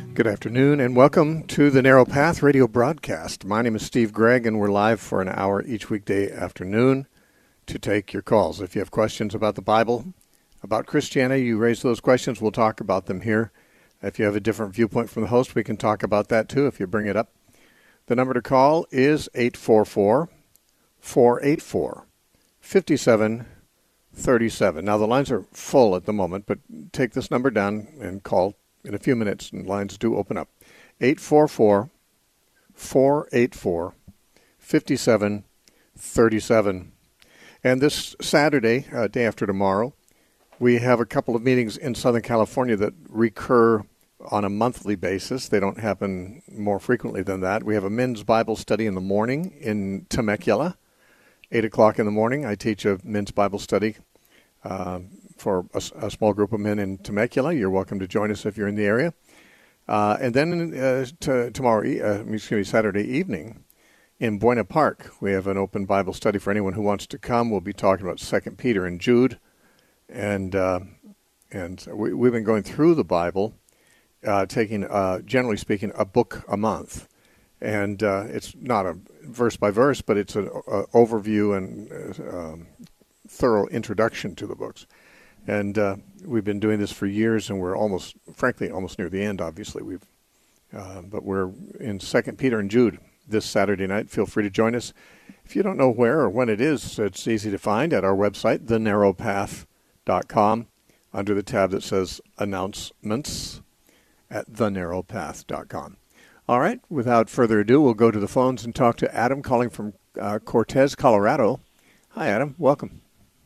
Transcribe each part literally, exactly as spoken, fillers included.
Good afternoon and welcome to the Narrow Path radio broadcast. My name is Steve Gregg and we're live for an hour each weekday afternoon to take your calls. If you have questions about the Bible, about Christianity, you raise those questions, we'll talk about them here. If you have a different viewpoint from the host, we can talk about that too if you bring it up. The number to call is eight four four, four eight four, five seven three seven. Now the lines are full at the moment, but take this number down and call in a few minutes, and lines do open up. eight four four, four eight four, five seven three seven. And this Saturday, uh, day after tomorrow, we have a couple of meetings in Southern California that recur on a monthly basis. They don't happen more frequently than that. We have a men's Bible study in the morning in Temecula, eight o'clock in the morning. I teach a men's Bible study uh, for a, a small group of men in Temecula. You're welcome to join us if you're in the area. Uh, and then uh, t- tomorrow, uh, excuse me, Saturday evening in Buena Park, we have an open Bible study for anyone who wants to come. We'll be talking about Second Peter and Jude. And uh, and we, we've been going through the Bible, uh, taking, uh, generally speaking, a book a month. And uh, it's not a verse by verse, but it's an uh, overview and uh, um, thorough introduction to the books. And uh, we've been doing this for years, and we're almost, frankly, almost near the end, obviously. We've, uh, but we're in Second Peter and Jude this Saturday night. Feel free to join us. If you don't know where or when it is, it's easy to find at our website, the narrow path dot com, under the tab that says Announcements at the narrow path dot com. All right, without further ado, we'll go to the phones and talk to Adam calling from uh, Cortez, Colorado. Hi, Adam. Welcome.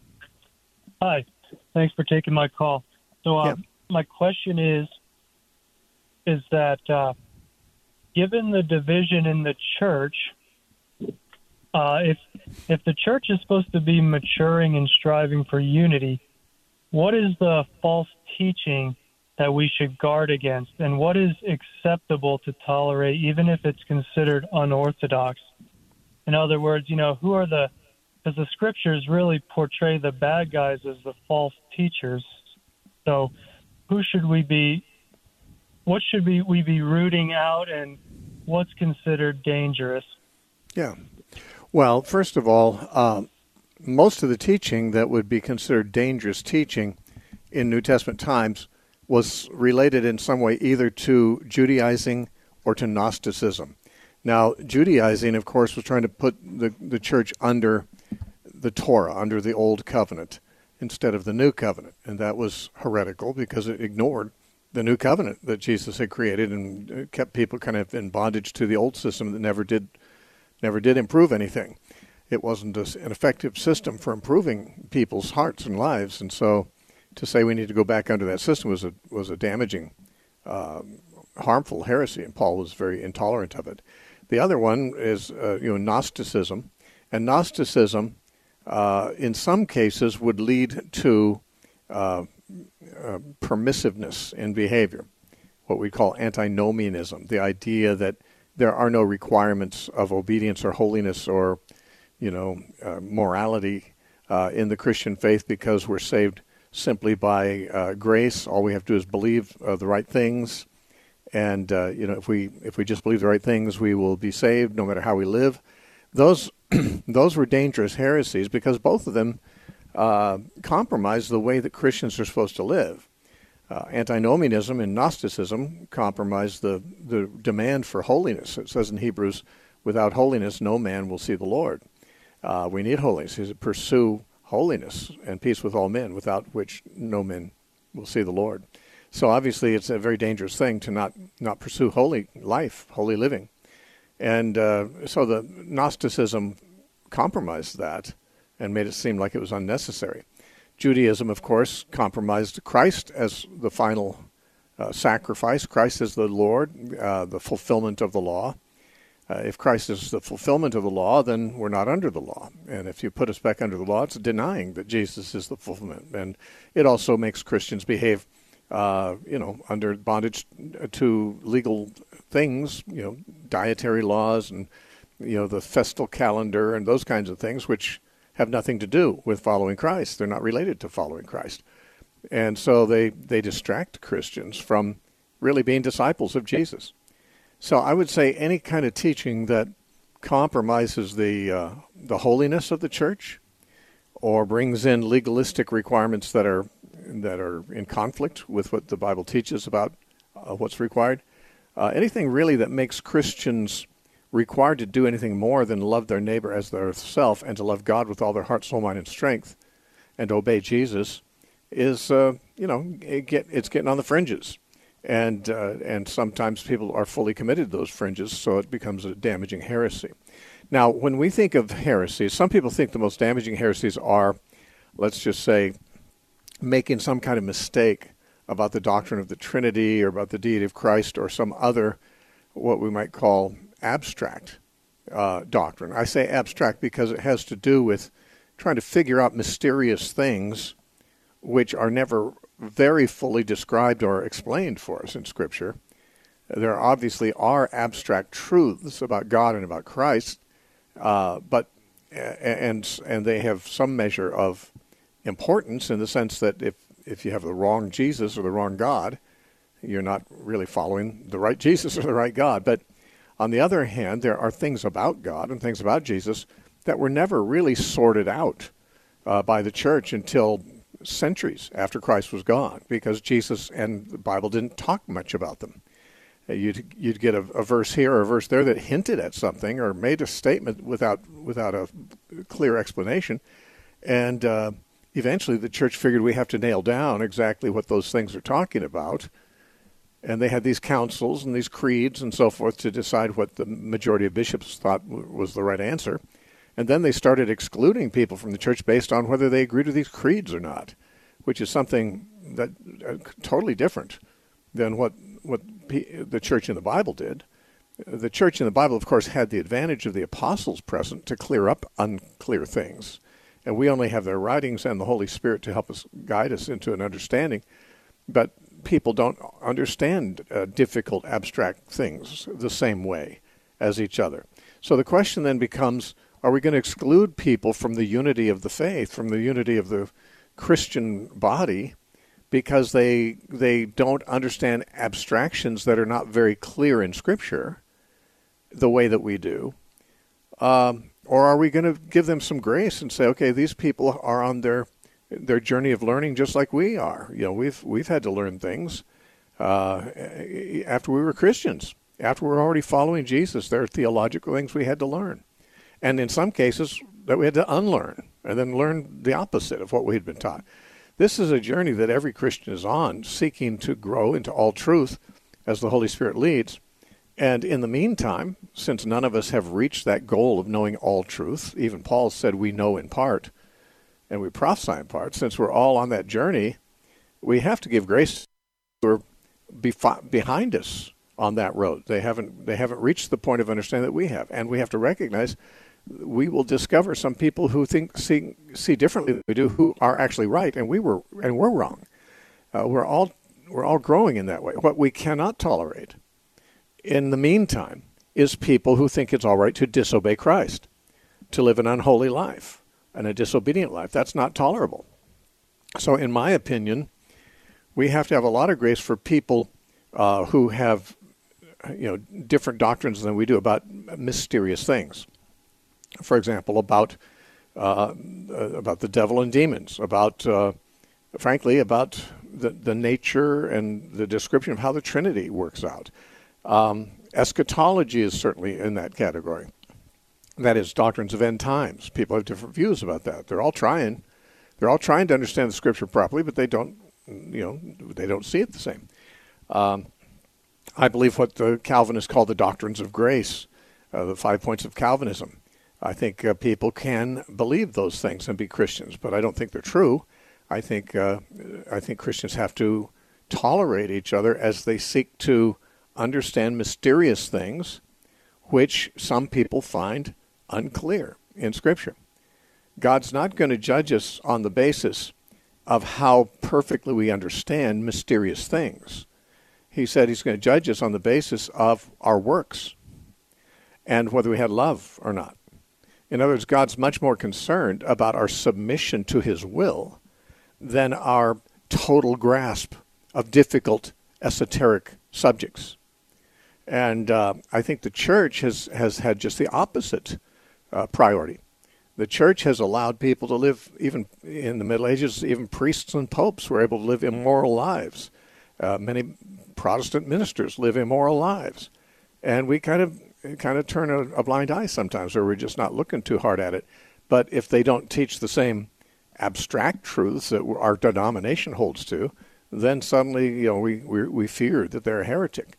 Hi. Thanks for taking my call. So uh, yeah. my question is, is that uh, given the division in the church, uh, if if the church is supposed to be maturing and striving for unity, what is the false teaching that we should guard against, and what is acceptable to tolerate, even if it's considered unorthodox? In other words, you know, who are the, because the scriptures really portray the bad guys as the false teachers. So who should we be, what should we, we be rooting out, and what's considered dangerous? Yeah. Well, first of all, um, most of the teaching that would be considered dangerous teaching in New Testament times was related in some way either to Judaizing or to Gnosticism. Now, Judaizing, of course, was trying to put the, the church under the Torah, under the Old Covenant, instead of the New Covenant. And that was heretical because it ignored the New Covenant that Jesus had created and kept people kind of in bondage to the old system that never did never did improve anything. It wasn't an effective system for improving people's hearts and lives. And so to say we need to go back under that system was a was a damaging, uh, harmful heresy, and Paul was very intolerant of it. The other one is uh, you know Gnosticism, and Gnosticism, uh, in some cases, would lead to uh, uh, permissiveness in behavior, what we call antinomianism, the idea that there are no requirements of obedience or holiness or you know uh, morality uh, in the Christian faith because we're saved simply by uh, grace. All we have to do is believe uh, the right things. And uh, you know, if we if we just believe the right things, we will be saved, no matter how we live. Those those were dangerous heresies because both of them uh, compromise the way that Christians are supposed to live. Uh, antinomianism and Gnosticism compromise the the demand for holiness. It says in Hebrews, "Without holiness, no man will see the Lord." Uh, we need holiness. He said, pursue holiness and peace with all men, without which no man will see the Lord. So obviously it's a very dangerous thing to not, not pursue holy life, holy living. And uh, so the Gnosticism compromised that and made it seem like it was unnecessary. Judaism, of course, compromised Christ as the final uh, sacrifice. Christ is the Lord, uh, the fulfillment of the law. Uh, if Christ is the fulfillment of the law, then we're not under the law. And if you put us back under the law, it's denying that Jesus is the fulfillment. And it also makes Christians behave Uh, you know, under bondage to legal things, you know, dietary laws and, you know, the festal calendar and those kinds of things, which have nothing to do with following Christ. They're not related to following Christ. And so they, they distract Christians from really being disciples of Jesus. So I would say any kind of teaching that compromises the uh, the holiness of the church, or brings in legalistic requirements that are that are in conflict with what the Bible teaches about uh, what's required, uh, anything really that makes Christians required to do anything more than love their neighbor as their self and to love God with all their heart, soul, mind, and strength, and obey Jesus, is uh, you know it get it's getting on the fringes, and uh, and sometimes people are fully committed to those fringes, so it becomes a damaging heresy. Now, when we think of heresies, some people think the most damaging heresies are, let's just say, making some kind of mistake about the doctrine of the Trinity or about the deity of Christ or some other, what we might call abstract uh, doctrine. I say abstract because it has to do with trying to figure out mysterious things which are never very fully described or explained for us in Scripture. There obviously are abstract truths about God and about Christ, uh, but and and they have some measure of importance in the sense that if, if you have the wrong Jesus or the wrong God, you're not really following the right Jesus or the right God. But on the other hand, there are things about God and things about Jesus that were never really sorted out uh, by the church until centuries after Christ was gone, because Jesus and the Bible didn't talk much about them. You'd you'd get a, a verse here or a verse there that hinted at something or made a statement without without a clear explanation, and uh, eventually the church figured we have to nail down exactly what those things are talking about, and they had these councils and these creeds and so forth to decide what the majority of bishops thought w- was the right answer, and then they started excluding people from the church based on whether they agreed with these creeds or not, which is something that uh, totally different than what what the church in the Bible did. The church in the Bible, of course, had the advantage of the apostles present to clear up unclear things. And we only have their writings and the Holy Spirit to help us guide us into an understanding. But people don't understand uh, difficult, abstract things the same way as each other. So the question then becomes, are we going to exclude people from the unity of the faith, from the unity of the Christian body, because they they don't understand abstractions that are not very clear in Scripture the way that we do? Um, or are we going to give them some grace and say, okay, these people are on their their journey of learning just like we are. You know, we've we've had to learn things uh, after we were Christians, after we were already following Jesus. There are theological things we had to learn, and in some cases that we had to unlearn and then learn the opposite of what we had been taught. This is a journey that every Christian is on, seeking to grow into all truth as the Holy Spirit leads. And in the meantime, since none of us have reached that goal of knowing all truth, even Paul said we know in part and we prophesy in part, since we're all on that journey, we have to give grace to those who are behind us on that road. They haven't they haven't reached the point of understanding that we have. And we have to recognize we will discover some people who think see see differently than we do, who are actually right, and we were and we're wrong. Uh, we're all we're all growing in that way. What we cannot tolerate, in the meantime, is people who think it's all right to disobey Christ, to live an unholy life and a disobedient life. That's not tolerable. So, in my opinion, we have to have a lot of grace for people uh, who have, you know, different doctrines than we do about mysterious things. For example, about uh, about the devil and demons, about, uh, frankly, about the, the nature and the description of how the Trinity works out. Um, eschatology is certainly in that category. That is, doctrines of end times. People have different views about that. They're all trying. They're all trying to understand the Scripture properly, but they don't, you know, they don't see it the same. Um, I believe what the Calvinists call the doctrines of grace, uh, the five points of Calvinism. I think uh, people can believe those things and be Christians, but I don't think they're true. I think uh, I think Christians have to tolerate each other as they seek to understand mysterious things, which some people find unclear in Scripture. God's not going to judge us on the basis of how perfectly we understand mysterious things. He said he's going to judge us on the basis of our works and whether we had love or not. In other words, God's much more concerned about our submission to his will than our total grasp of difficult esoteric subjects. And uh, I think the church has, has had just the opposite uh, priority. The church has allowed people to live, even in the Middle Ages, even priests and popes were able to live immoral lives. Uh, many Protestant ministers live immoral lives. And we kind of kind of turn a, a blind eye sometimes, or we're just not looking too hard at it. But if they don't teach the same abstract truths that our denomination holds to, then suddenly, you know, we we, we fear that they're a heretic.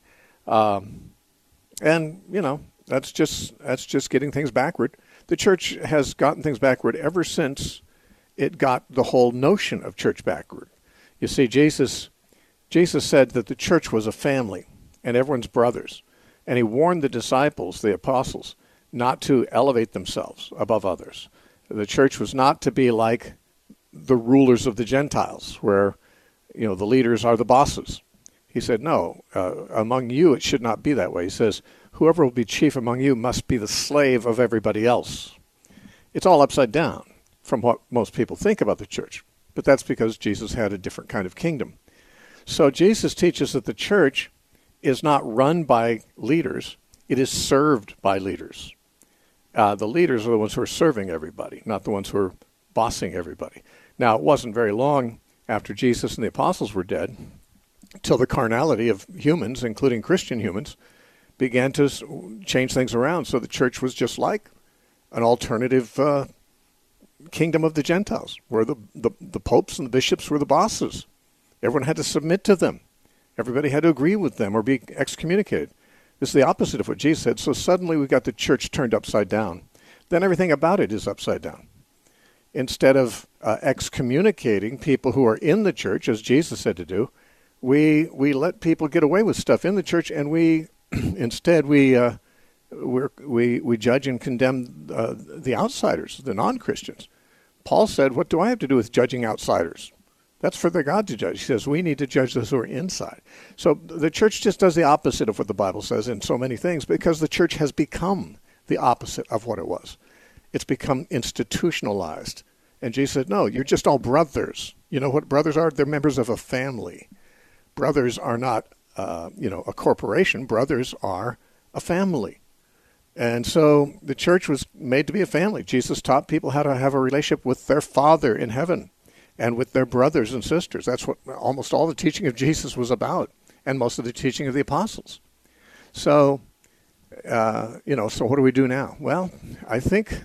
Um, and, you know, that's just that's just getting things backward. The church has gotten things backward ever since it got the whole notion of church backward. You see, Jesus Jesus said that the church was a family and everyone's brothers. And he warned the disciples, the apostles, not to elevate themselves above others. The church was not to be like the rulers of the Gentiles, where, you know, the leaders are the bosses. He said, no, uh, among you it should not be that way. He says, whoever will be chief among you must be the slave of everybody else. It's all upside down from what most people think about the church. But that's because Jesus had a different kind of kingdom. So Jesus teaches that the church is not run by leaders. It is served by leaders. Uh, the leaders are the ones who are serving everybody, not the ones who are bossing everybody. Now, it wasn't very long after Jesus and the apostles were dead till the carnality of humans, including Christian humans, began to change things around. So the church was just like an alternative uh, kingdom of the Gentiles, where the, the, the popes and the bishops were the bosses. Everyone had to submit to them. Everybody had to agree with them or be excommunicated. This is the opposite of what Jesus said. So suddenly we've got the church turned upside down. Then everything about it is upside down. Instead of uh, excommunicating people who are in the church, as Jesus said to do, we we let people get away with stuff in the church, and we instead we uh, we're, we we judge and condemn uh, the outsiders, the non-Christians. Paul said, "What do I have to do with judging outsiders? That's for the God to judge." He says, we need to judge those who are inside. So the church just does the opposite of what the Bible says in so many things, because the church has become the opposite of what it was. It's become institutionalized. And Jesus said, no, you're just all brothers. You know what brothers are? They're members of a family. Brothers are not, uh, you know, a corporation. Brothers are a family. And so the church was made to be a family. Jesus taught people how to have a relationship with their Father in heaven and with their brothers and sisters. That's what almost all the teaching of Jesus was about, and most of the teaching of the apostles. So, uh, you know, so what do we do now? Well, I think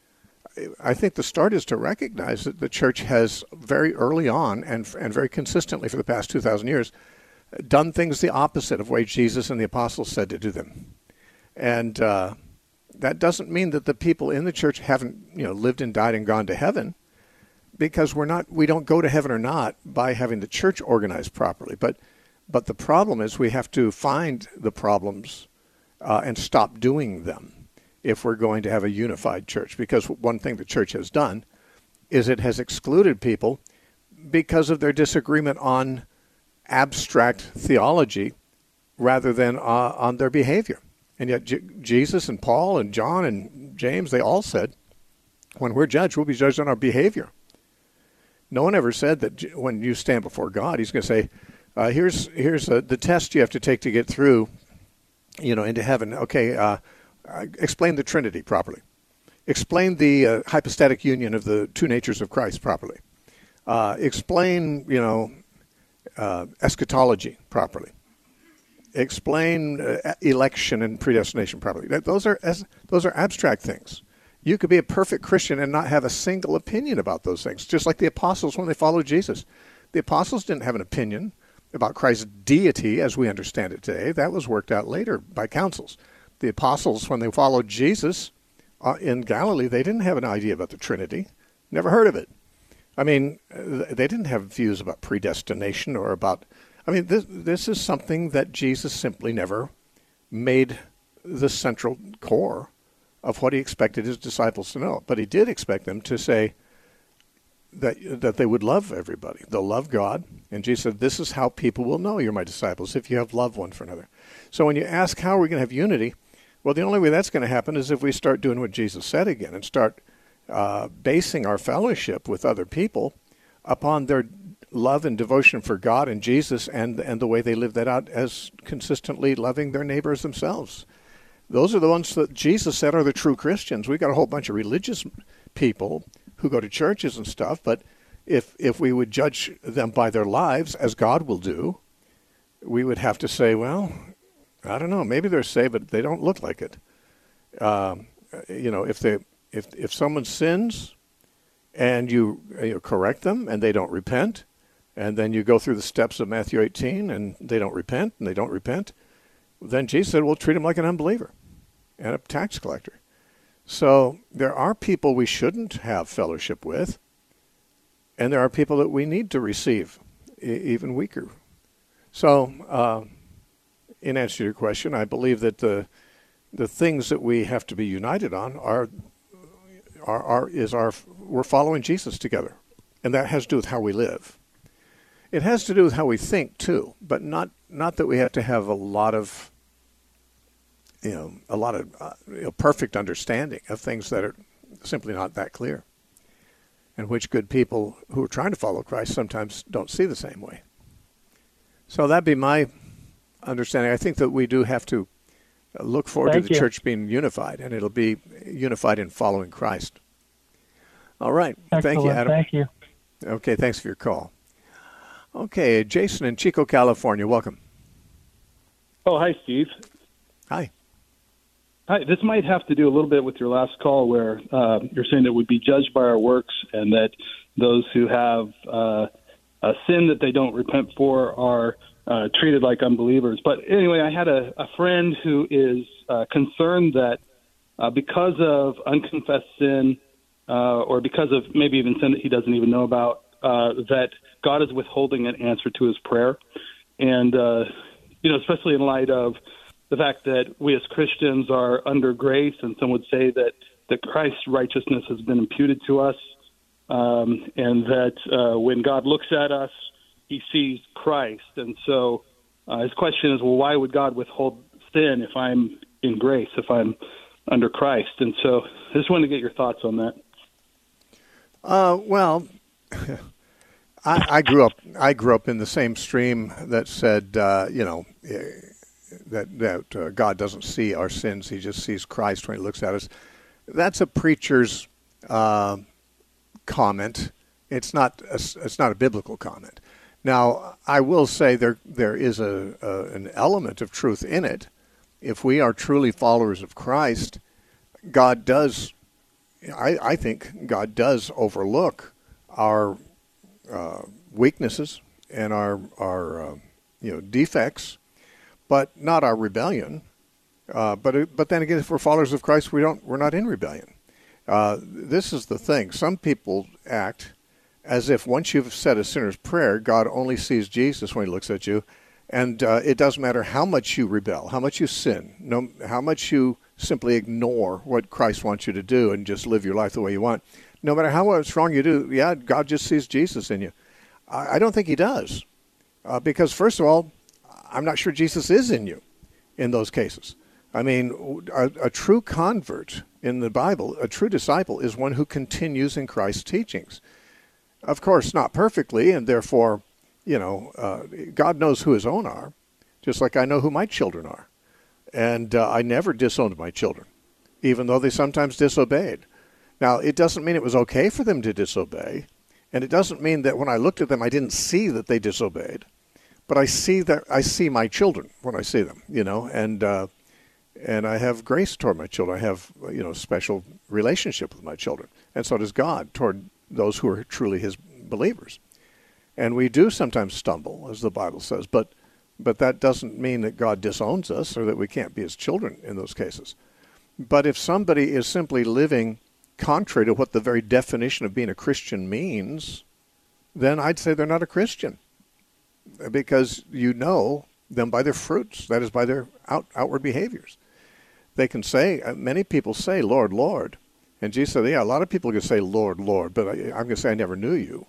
I think the start is to recognize that the church has very early on and and very consistently for the past two thousand years done things the opposite of the way Jesus and the apostles said to do them. And uh, that doesn't mean that the people in the church haven't, you know, lived and died and gone to heaven, because we're not, we don't go to heaven or not by having the church organized properly. But but the problem is we have to find the problems uh, and stop doing them if we're going to have a unified church. Because one thing the church has done is it has excluded people because of their disagreement on abstract theology rather than uh, on their behavior. And yet J- Jesus and Paul and John and James, they all said, when we're judged, we'll be judged on our behavior. No one ever said that when you stand before God, he's going to say, uh, here's here's uh, the test you have to take to get through, you know, into heaven. Okay, uh, explain the Trinity properly. Explain the uh, hypostatic union of the two natures of Christ properly. Uh, explain, you know, uh, eschatology properly. Explain uh, election and predestination properly. Those are those are abstract things. You could be a perfect Christian and not have a single opinion about those things, just like the apostles when they followed Jesus. The apostles didn't have an opinion about Christ's deity as we understand it today. That was worked out later by councils. The apostles, when they followed Jesus uh, in Galilee, they didn't have an idea about the Trinity. Never heard of it. I mean, they didn't have views about predestination or about... I mean, this, this is something that Jesus simply never made the central core of what he expected his disciples to know. But he did expect them to say that that they would love everybody. They'll love God. And Jesus said, this is how people will know you're my disciples, if you have love one for another. So when you ask how are we going to have unity, well, the only way that's going to happen is if we start doing what Jesus said again and start uh, basing our fellowship with other people upon their love and devotion for God and Jesus, and and the way they live that out as consistently loving their neighbors themselves. Those are the ones that Jesus said are the true Christians. We've got a whole bunch of religious people who go to churches and stuff, but if if we would judge them by their lives, as God will do, we would have to say, well, I don't know, maybe they're saved, but they don't look like it. Um, you know, if they if if someone sins and you, you correct them and they don't repent, and then you go through the steps of Matthew eighteen and they don't repent and they don't repent, then Jesus said, we'll treat them like an unbeliever and a tax collector. So there are people we shouldn't have fellowship with, and there are people that we need to receive, e- even weaker. So uh, in answer to your question, I believe that the the things that we have to be united on are are, are is our we're following Jesus together, and that has to do with how we live. It has to do with how we think too, but not not that we have to have a lot of you know a lot of uh, you know, perfect understanding of things that are simply not that clear, and which good people who are trying to follow Christ sometimes don't see the same way. So that'd be my understanding. I think that we do have to look forward Thank to the you. church being unified, and it'll be unified in following Christ. All right. Excellent. Thank you, Adam. Thank you. Okay, thanks for your call. Okay, Jason in Chico, California. Welcome. Oh, hi, Steve. Hi. Hi. This might have to do a little bit with your last call where uh, you're saying that we'd be judged by our works and that those who have uh, a sin that they don't repent for are uh, treated like unbelievers. But anyway, I had a, a friend who is uh, concerned that uh, because of unconfessed sin uh, or because of maybe even sin that he doesn't even know about, uh, that God is withholding an answer to his prayer. And, uh, you know, especially in light of the fact that we as Christians are under grace, and some would say that, that Christ's righteousness has been imputed to us, um, and that uh, when God looks at us, he sees Christ. And so uh, his question is, well, why would God withhold sin if I'm in grace, if I'm under Christ? And so I just wanted to get your thoughts on that. Uh, well, I, I grew up. I grew up in the same stream that said, uh, you know, that that uh, God doesn't see our sins; He just sees Christ when He looks at us. That's a preacher's uh, comment. It's not. A, it's not a biblical comment. Now, I will say there there is a, a an element of truth in it. If we are truly followers of Christ, God does. I, I think God does overlook our uh, weaknesses and our our uh, you know defects, but not our rebellion. Uh, but but then again, if we're followers of Christ, we don't we're not in rebellion. Uh, this is the thing. Some people act as if once you've said a sinner's prayer, God only sees Jesus when He looks at you, and uh, it doesn't matter how much you rebel, how much you sin, no, how much you simply ignore what Christ wants you to do and just live your life the way you want. No matter how much wrong you do, yeah, God just sees Jesus in you. I, I don't think He does, uh, because first of all, I'm not sure Jesus is in you in those cases. I mean, a, a true convert in the Bible, a true disciple, is one who continues in Christ's teachings. Of course, not perfectly, and therefore, you know, uh, God knows who His own are, just like I know who my children are. And uh, I never disowned my children, even though they sometimes disobeyed. Now, it doesn't mean it was okay for them to disobey, and it doesn't mean that when I looked at them, I didn't see that they disobeyed. But I see that I see my children when I see them, you know, and uh, and I have grace toward my children. I have, you know, special relationship with my children, and so does God toward those who are truly His believers. And we do sometimes stumble, as the Bible says, but but that doesn't mean that God disowns us or that we can't be His children in those cases. But if somebody is simply living contrary to what the very definition of being a Christian means, then I'd say they're not a Christian, because you know them by their fruits, that is, by their out, outward behaviors. They can say, many people say, Lord, Lord. And Jesus said, yeah, a lot of people can say, Lord, Lord, but I, I'm going to say I never knew you.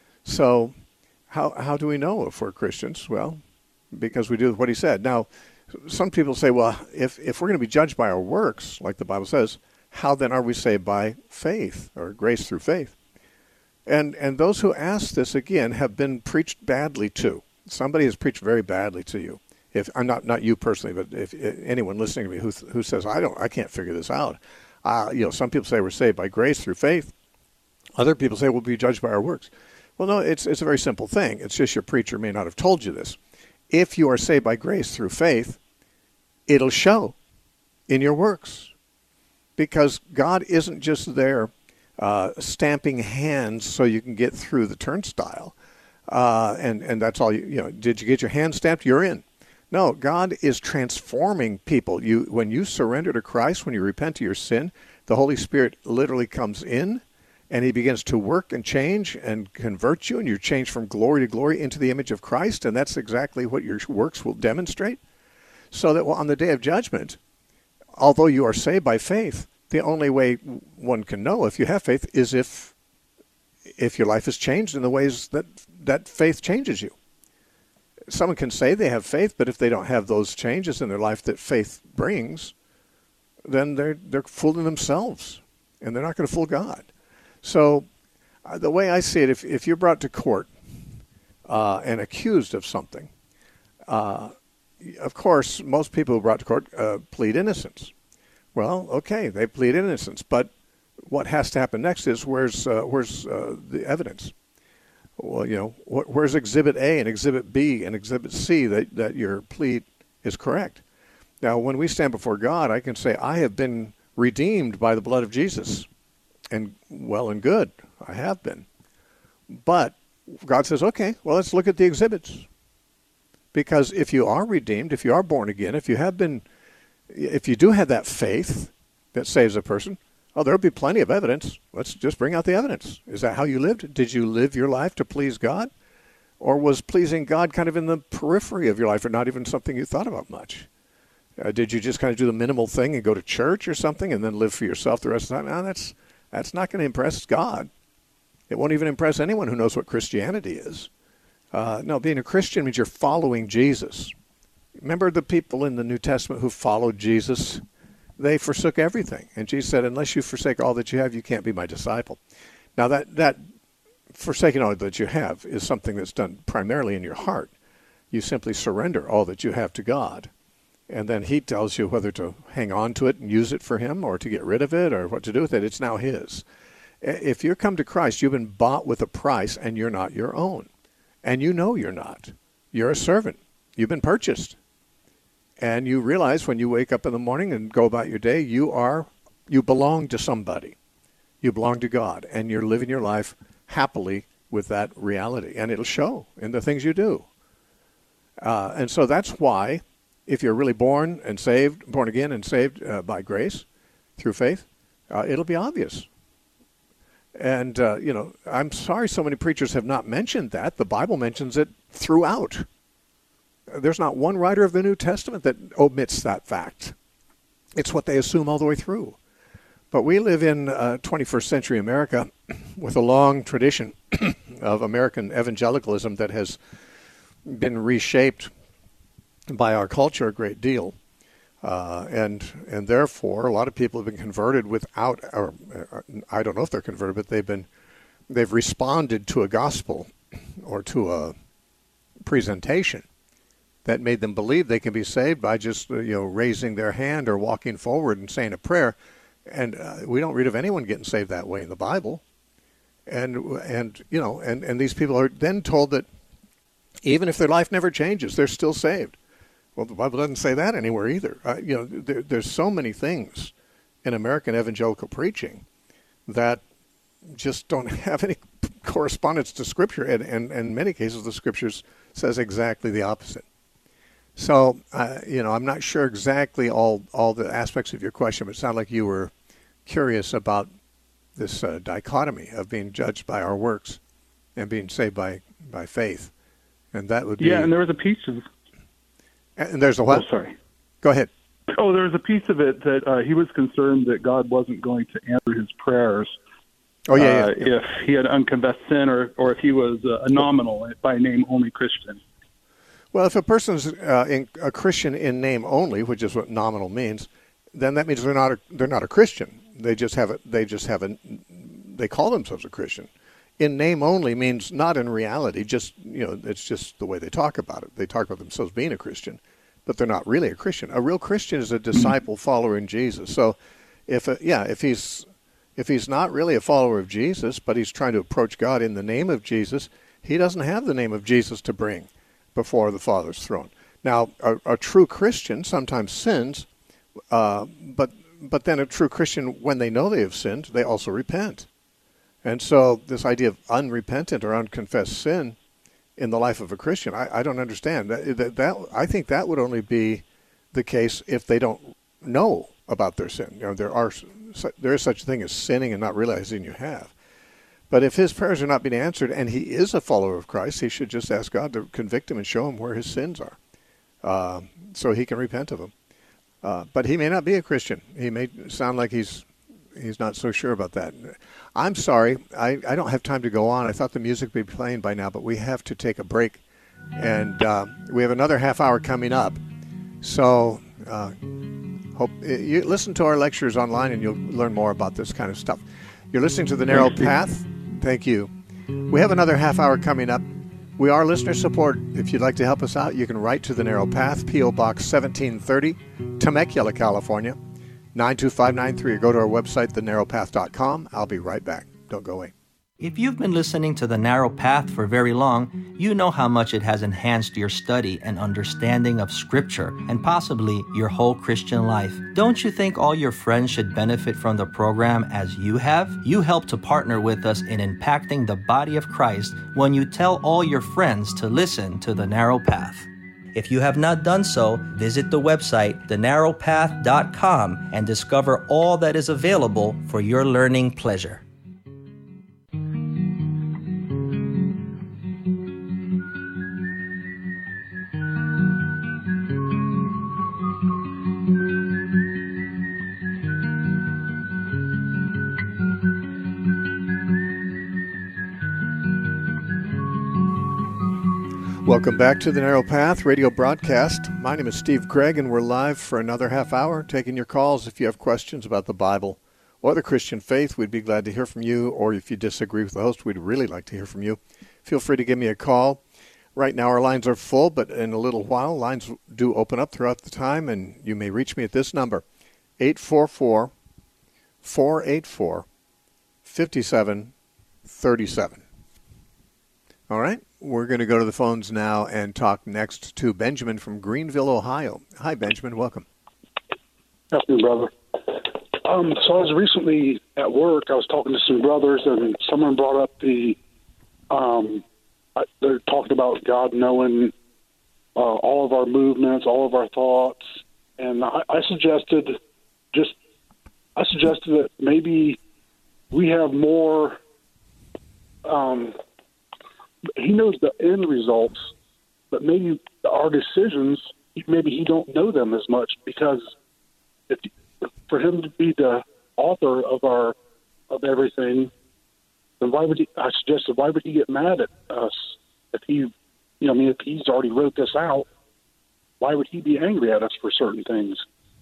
So how how do we know if we're Christians? Well, because we do what He said. Now, some people say, well, if, if we're going to be judged by our works, like the Bible says, how then are we saved by faith or grace through faith? And and those who ask this, again, have been preached badly to. Somebody has preached very badly to you. If I'm not not you personally, but if, if anyone listening to me who who says I don't, I can't figure this out. Uh, you know, some people say we're saved by grace through faith. Other people say we'll be judged by our works. Well, no, it's it's a very simple thing. It's just your preacher may not have told you this. If you are saved by grace through faith, it'll show in your works, because God isn't just there uh, stamping hands so you can get through the turnstile, uh, and and that's all you you know. Did you get your hand stamped? You're in. No, God is transforming people. You when you surrender to Christ, when you repent of your sin, the Holy Spirit literally comes in, and He begins to work and change and convert you, and you're changed from glory to glory into the image of Christ, and that's exactly what your works will demonstrate. So that on the day of judgment, although you are saved by faith, the only way one can know if you have faith is if if your life is changed in the ways that that faith changes you. Someone can say they have faith, but if they don't have those changes in their life that faith brings, then they're they're fooling themselves, and they're not going to fool God. So uh, the way I see it, if if you're brought to court uh, and accused of something, uh, of course, most people who are brought to court uh, plead innocence. Well, okay, they plead innocence, but what has to happen next is where's uh, where's uh, the evidence? Well, you know, wh- where's Exhibit A and Exhibit B and Exhibit C that, that your plea is correct? Now, when we stand before God, I can say, I have been redeemed by the blood of Jesus. And well and good, I have been. But God says, okay, well, let's look at the exhibits. Because if you are redeemed, if you are born again, if you have been, if you do have that faith that saves a person, oh, there'll be plenty of evidence. Let's just bring out the evidence. Is that how you lived? Did you live your life to please God? Or was pleasing God kind of in the periphery of your life, or not even something you thought about much? Uh, did you just kind of do the minimal thing and go to church or something and then live for yourself the rest of the time? No, that's, that's not going to impress God. It won't even impress anyone who knows what Christianity is. Uh, no, being a Christian means you're following Jesus. Remember the people in the New Testament who followed Jesus? They forsook everything. And Jesus said, unless you forsake all that you have, you can't be my disciple. Now, that, that forsaking all that you have is something that's done primarily in your heart. You simply surrender all that you have to God. And then He tells you whether to hang on to it and use it for Him or to get rid of it or what to do with it. It's now His. If you come to Christ, you've been bought with a price, and you're not your own. And you know you're not. You're a servant. You've been purchased. And you realize when you wake up in the morning and go about your day, you are, you belong to somebody. You belong to God, and you're living your life happily with that reality. And it'll show in the things you do. Uh, and so that's why, if you're really born and saved, born again and saved uh, by grace through faith, uh, it'll be obvious. And, uh, you know, I'm sorry so many preachers have not mentioned that. The Bible mentions it throughout. There's not one writer of the New Testament that omits that fact. It's what they assume all the way through. But we live in uh, twenty-first century America with a long tradition of American evangelicalism that has been reshaped by our culture a great deal. Uh, and and therefore, a lot of people have been converted without, or uh, I don't know if they're converted, but they've been, they've responded to a gospel or to a presentation that made them believe they can be saved by just, uh, you know, raising their hand or walking forward and saying a prayer. And uh, we don't read of anyone getting saved that way in the Bible. And, and you know, and, and these people are then told that even if their life never changes, they're still saved. Well, the Bible doesn't say that anywhere either. Uh, you know, there, there's so many things in American evangelical preaching that just don't have any correspondence to Scripture. And, and, and in many cases, the Scriptures says exactly the opposite. So, uh, you know, I'm not sure exactly all, all the aspects of your question, but it sounded like you were curious about this uh, dichotomy of being judged by our works and being saved by, by faith. And that would be... Yeah, and there was a piece of... And there's a what? Oh, sorry. Go ahead. Oh, there was a piece of it that uh, he was concerned that God wasn't going to answer his prayers. Oh, yeah, uh, yeah, yeah. If he had unconfessed sin or, or if he was uh, a nominal, by name only Christian. Well, if a person's uh, in, a Christian in name only, which is what nominal means, then that means they're not a, they're not a Christian. They just have a, they just have a, they call themselves a Christian. in name only means not in reality. Just, you know, it's just the way they talk about it. They talk about themselves being a Christian, but they're not really a Christian. A real Christian is a disciple follower in Jesus. So, if a, yeah, if he's if he's not really a follower of Jesus, but he's trying to approach God in the name of Jesus, he doesn't have the name of Jesus to bring before the Father's throne. Now, a, a true Christian sometimes sins, uh, but but then a true Christian, when they know they have sinned, they also repent. And so this idea of unrepentant or unconfessed sin in the life of a Christian, I, I don't understand. That, that, that I think that would only be the case if they don't know about their sin. You know, there are there is such a thing as sinning and not realizing you have. But if his prayers are not being answered and he is a follower of Christ, he should just ask God to convict him and show him where his sins are, uh, so he can repent of them. Uh, but he may not be a Christian. He may sound like he's he's not so sure about that. I'm sorry. I, I don't have time to go on. I thought the music would be playing by now, but we have to take a break. And uh, we have another half hour coming up. So uh, hope you listen to our lectures online and you'll learn more about this kind of stuff. You're listening to The Narrow Path. Thank you. We have another half hour coming up. We are listener support. If you'd like to help us out, you can write to The Narrow Path, P O Box seventeen thirty, Temecula, California, nine two five nine three, or go to our website, the narrow path dot com. I'll be right back. Don't go away. If you've been listening to The Narrow Path for very long, you know how much it has enhanced your study and understanding of Scripture and possibly your whole Christian life. Don't you think all your friends should benefit from the program as you have? You help to partner with us in impacting the body of Christ when you tell all your friends to listen to The Narrow Path. If you have not done so, visit the website, the narrow path dot com, and discover all that is available for your learning pleasure. Welcome back to the Narrow Path radio broadcast. My name is Steve Craig, and we're live for another half hour, taking your calls. If you have questions about the Bible or the Christian faith, we'd be glad to hear from you. Or if you disagree with the host, we'd really like to hear from you. Feel free to give me a call. Right now our lines are full, but in a little while, lines do open up throughout the time, and you may reach me at this number, eight four four, four eight four, five seven three seven. All right. We're going to go to the phones now and talk next to Benjamin from Greenville, Ohio. Hi, Benjamin. Welcome. Afternoon, brother. Um, so I was recently at work. I was talking to some brothers, and someone brought up the, um, they're talking about God knowing uh, all of our movements, all of our thoughts. And I, I suggested just, I suggested that maybe we have more, um, he knows the end results, but maybe our decisions, maybe he don't know them as much, because if, for him to be the author of our of everything, then why would he? I suggested why would he get mad at us if he, you know, I mean, if he's already wrote this out, why would he be angry at us for certain things?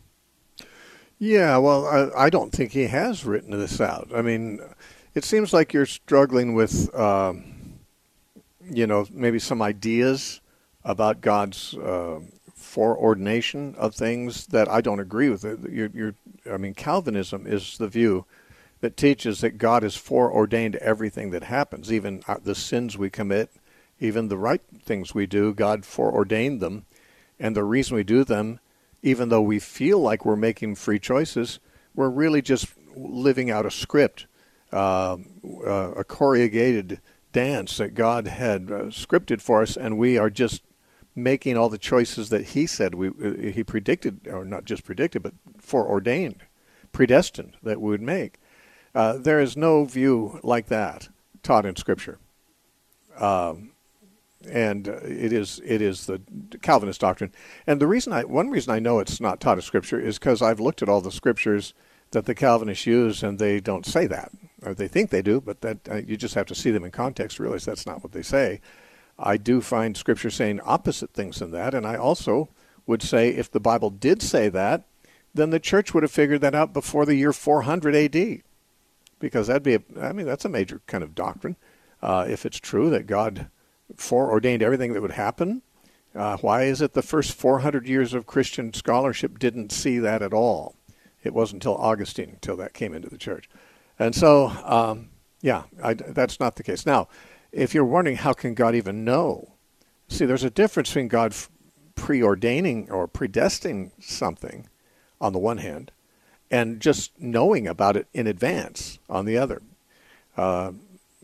Yeah, well, I, I don't think he has written this out. I mean, it seems like you're struggling with. Uh, you know, maybe some ideas about God's uh, foreordination of things that I don't agree with. You're, you're, I mean, Calvinism is the view that teaches that God has foreordained everything that happens, even the sins we commit, even the right things we do, God foreordained them. And the reason we do them, even though we feel like we're making free choices, we're really just living out a script, uh, uh, a choreograted dance that God had uh, scripted for us, and we are just making all the choices that he said we uh, he predicted, or not just predicted, but foreordained, predestined that we would make. Uh, there is no view like that taught in Scripture, um, and uh, it is it is the Calvinist doctrine. And the reason I one reason I know it's not taught in Scripture is because I've looked at all the scriptures that the Calvinists use, and they don't say that. Or they think they do, but that uh, you just have to see them in context to realize that's not what they say. I do find Scripture saying opposite things than that, and I also would say if the Bible did say that, then the church would have figured that out before the year four hundred A D, because that'd be, a, I mean, that's a major kind of doctrine. Uh, if it's true that God foreordained everything that would happen, uh, why is it the first four hundred years of Christian scholarship didn't see that at all? It wasn't until Augustine until that came into the church. And so, um, yeah, I, that's not the case. Now, if you're wondering how can God even know, see, there's a difference between God preordaining or predestining something on the one hand and just knowing about it in advance on the other. Uh,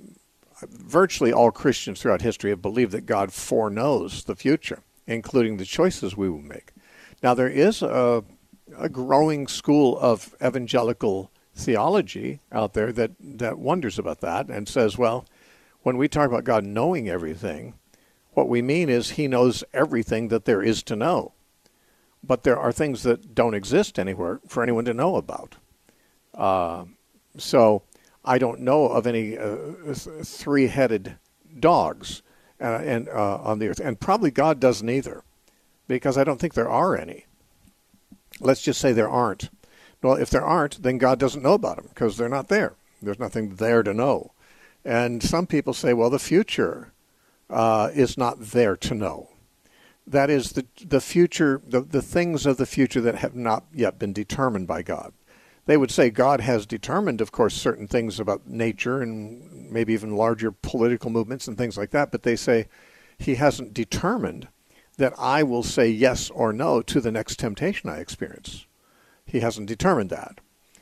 virtually all Christians throughout history have believed that God foreknows the future, including the choices we will make. Now, there is a, a growing school of evangelical theology out there that, that wonders about that and says, well, when we talk about God knowing everything, what we mean is he knows everything that there is to know. But there are things that don't exist anywhere for anyone to know about. Uh, so I don't know of any uh, th- three-headed dogs uh, and uh, on the earth. And probably God doesn't either, because I don't think there are any. Let's just say there aren't. Well, if there aren't, then God doesn't know about them because they're not there. There's nothing there to know. And some people say, well, the future uh, is not there to know. That is the the future, the, the things of the future that have not yet been determined by God. They would say God has determined, of course, certain things about nature and maybe even larger political movements and things like that, but they say he hasn't determined that I will say yes or no to the next temptation I experience. He hasn't determined that.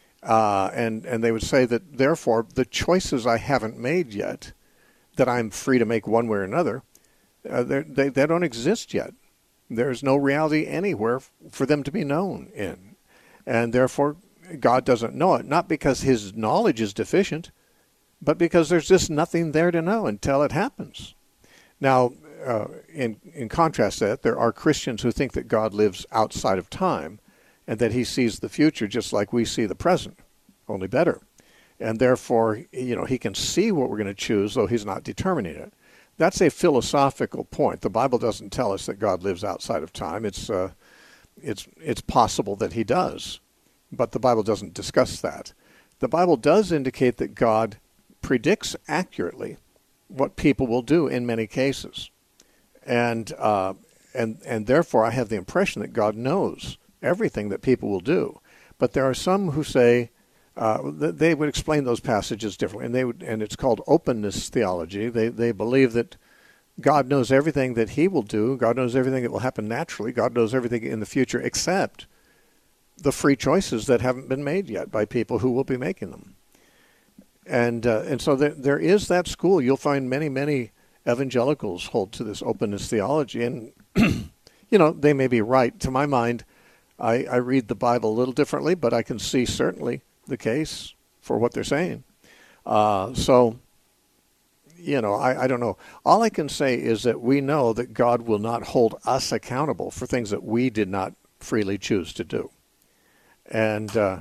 Uh, and, and they would say that, therefore, the choices I haven't made yet, that I'm free to make one way or another, uh, they, they don't exist yet. There's no reality anywhere f- for them to be known in. And therefore, God doesn't know it, not because his knowledge is deficient, but because there's just nothing there to know until it happens. Now, uh, in, in contrast to that, there are Christians who think that God lives outside of time, and that he sees the future just like we see the present, only better. And therefore, you know, he can see what we're going to choose, though he's not determining it. That's a philosophical point. The Bible doesn't tell us that God lives outside of time. It's uh, it's it's possible that he does, but the Bible doesn't discuss that. The Bible does indicate that God predicts accurately what people will do in many cases, and uh, and and therefore I have the impression that God knows everything that people will do. But there are some who say uh, they would explain those passages differently, and they would, and it's called openness theology. They they believe that God knows everything that he will do. God knows everything that will happen naturally. God knows everything in the future except the free choices that haven't been made yet by people who will be making them. And uh, and so there, there is that school. You'll find many, many evangelicals hold to this openness theology, and you know, they may be right. To my mind, I, I read the Bible a little differently, but I can see certainly the case for what they're saying. Uh, so, you know, I, I don't know. All I can say is that we know that God will not hold us accountable for things that we did not freely choose to do. And uh,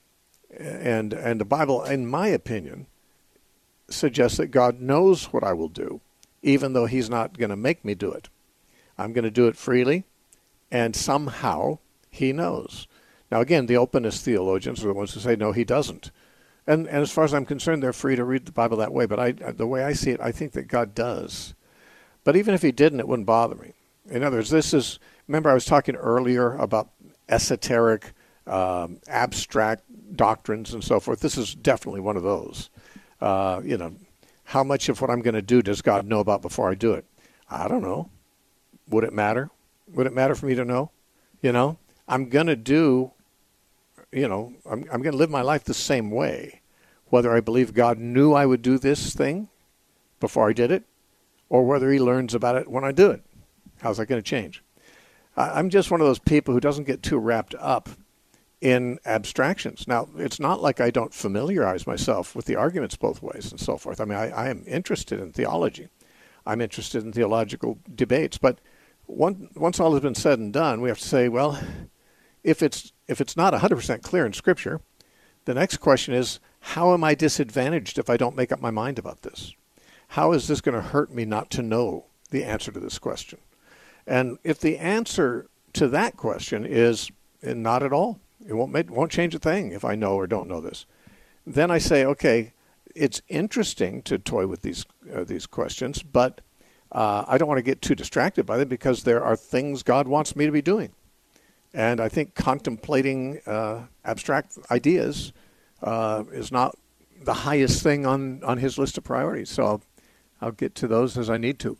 and and the Bible, in my opinion, suggests that God knows what I will do, even though he's not going to make me do it. I'm going to do it freely, and somehow he knows. Now, again, the openness theologians are the ones who say, no, he doesn't. And, and as far as I'm concerned, they're free to read the Bible that way. But I, the way I see it, I think that God does. But even if he didn't, it wouldn't bother me. In other words, this is, remember I was talking earlier about esoteric, um, abstract doctrines and so forth. This is definitely one of those. Uh, you know, how much of what I'm going to do does God know about before I do it? I don't know. Would it matter? Would it matter for me to know? You know, I'm going to do, you know, I'm, I'm going to live my life the same way, whether I believe God knew I would do this thing before I did it, or whether he learns about it when I do it. How's that going to change? I, I'm just one of those people who doesn't get too wrapped up in abstractions. Now, it's not like I don't familiarize myself with the arguments both ways and so forth. I mean, I, I am interested in theology. I'm interested in theological debates, but One, once all has been said and done, we have to say, well, if it's if it's not one hundred percent clear in Scripture, the next question is, how am I disadvantaged if I don't make up my mind about this? How is this going to hurt me not to know the answer to this question? And if the answer to that question is not at all, it won't make, won't change a thing if I know or don't know this, then I say, okay, it's interesting to toy with these uh, these questions, but uh, I don't want to get too distracted by them because there are things God wants me to be doing. And I think contemplating uh, abstract ideas uh, is not the highest thing on, on his list of priorities. So I'll, I'll get to those as I need to.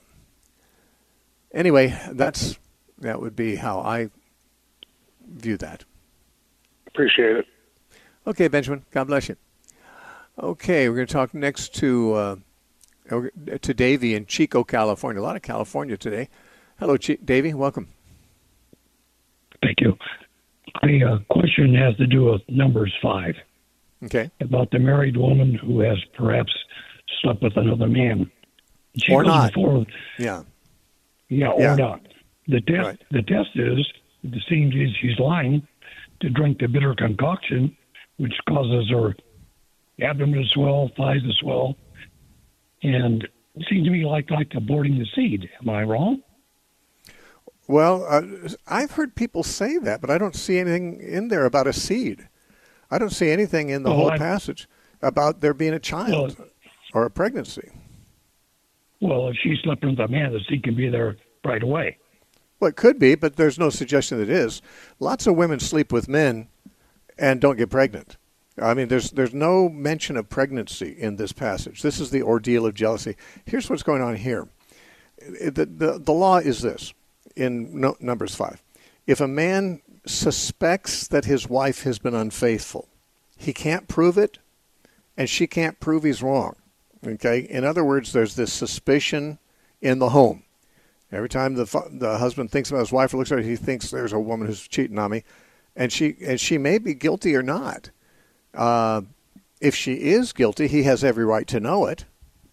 Anyway, that's that would be how I view that. Appreciate it. Okay, Benjamin. God bless you. Okay, we're going to talk next to uh, to Davey in Chico, California. A lot of California today. Hello, Ch- Davey. Welcome. Thank you. The uh, question has to do with Numbers five. Okay. About the married woman who has perhaps slept with another man. She or not. Before, yeah. Yeah, or yeah. not. The test, right. the test is, it seems is she's lying to drink the bitter concoction, which causes her abdomen to swell, thighs to swell, and it seems to me like like aborting the seed. Am I wrong? Well, uh, I've heard people say that, but I don't see anything in there about a seed. I don't see anything in the well, whole I, passage about there being a child well, or a pregnancy. Well, if she slept with a man, the seed can be there right away. Well, it could be, but there's no suggestion that it is. Lots of women sleep with men and don't get pregnant. I mean, there's there's no mention of pregnancy in this passage. This is the ordeal of jealousy. Here's what's going on here. The, the, the law is this in no, Numbers five. If a man suspects that his wife has been unfaithful, he can't prove it, and she can't prove he's wrong. Okay? In other words, there's this suspicion in the home. Every time the the husband thinks about his wife or looks at her, he thinks there's a woman who's cheating on me, and she and she may be guilty or not. Uh, if she is guilty, he has every right to know it.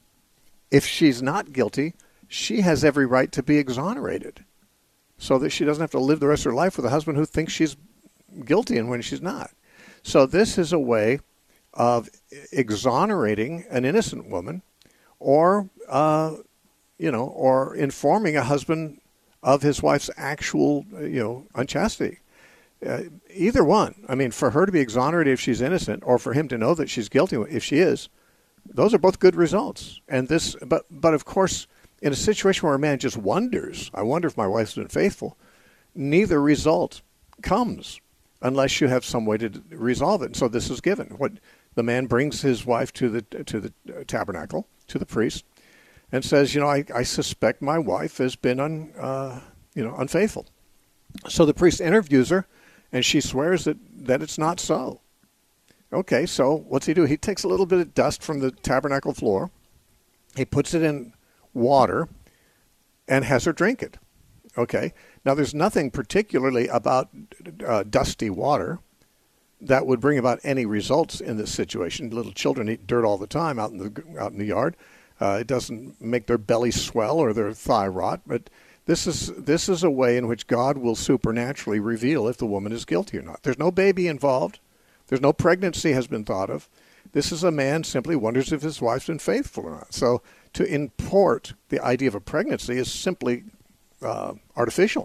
If she's not guilty, she has every right to be exonerated, so that she doesn't have to live the rest of her life with a husband who thinks she's guilty and when she's not. So this is a way of exonerating an innocent woman, or uh, you know, or informing a husband of his wife's actual, you know, unchastity. Uh, either one. I mean, for her to be exonerated if she's innocent, or for him to know that she's guilty if she is, those are both good results. And this, but but of course, in a situation where a man just wonders, I wonder if my wife's been faithful, neither result comes unless you have some way to resolve it. And so this is given. What the man brings his wife to the to the tabernacle, to the priest, and says, you know, I, I suspect my wife has been un, uh, you know, unfaithful. So the priest interviews her, and she swears that, that it's not so. Okay, so what's he do? He takes a little bit of dust from the tabernacle floor, he puts it in water, and has her drink it. Okay, now there's nothing particularly about uh, dusty water that would bring about any results in this situation. Little children eat dirt all the time out in the out in the yard. Uh, it doesn't make their belly swell or their thigh rot, but this is this is a way in which God will supernaturally reveal if the woman is guilty or not. There's no baby involved. There's no pregnancy has been thought of. This is a man simply wonders if his wife's been faithful or not. So to import the idea of a pregnancy is simply uh, artificial.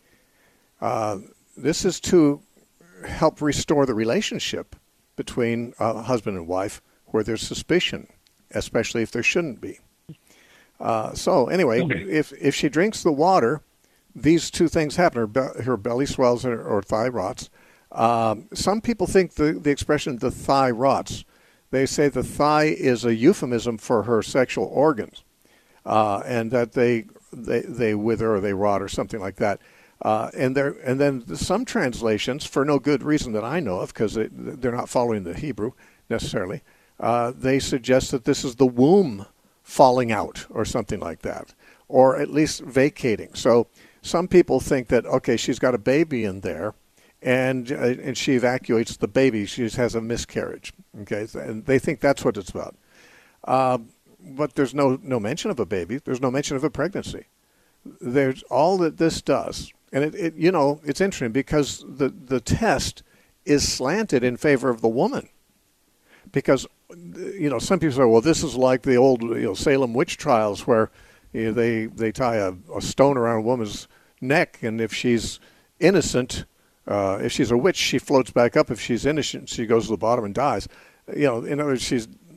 Uh, this is to help restore the relationship between uh, husband and wife where there's suspicion, especially if there shouldn't be. Uh, so anyway, okay. if if she drinks the water, these two things happen. Her, be- her belly swells or, or thigh rots. Um, some people think the, the expression the thigh rots, they say the thigh is a euphemism for her sexual organs, uh, and that they, they they wither or they rot or something like that. Uh, and there and then some translations, for no good reason that I know of, because they, they're not following the Hebrew necessarily, uh, they suggest that this is the womb falling out or something like that, or at least vacating. So some people think that, okay, she's got a baby in there, and uh, and she evacuates the baby. She has a miscarriage. Okay, and they think that's what it's about. Uh, but there's no no mention of a baby. There's no mention of a pregnancy. There's all that this does, and it, it you know it's interesting because the the test is slanted in favor of the woman, because you know some people say, well, this is like the old you know Salem witch trials where you know, they they tie a, a stone around a woman's neck, and if she's innocent. Uh, if she's a witch, she floats back up. If she's innocent, she goes to the bottom and dies. You know, in other words, she's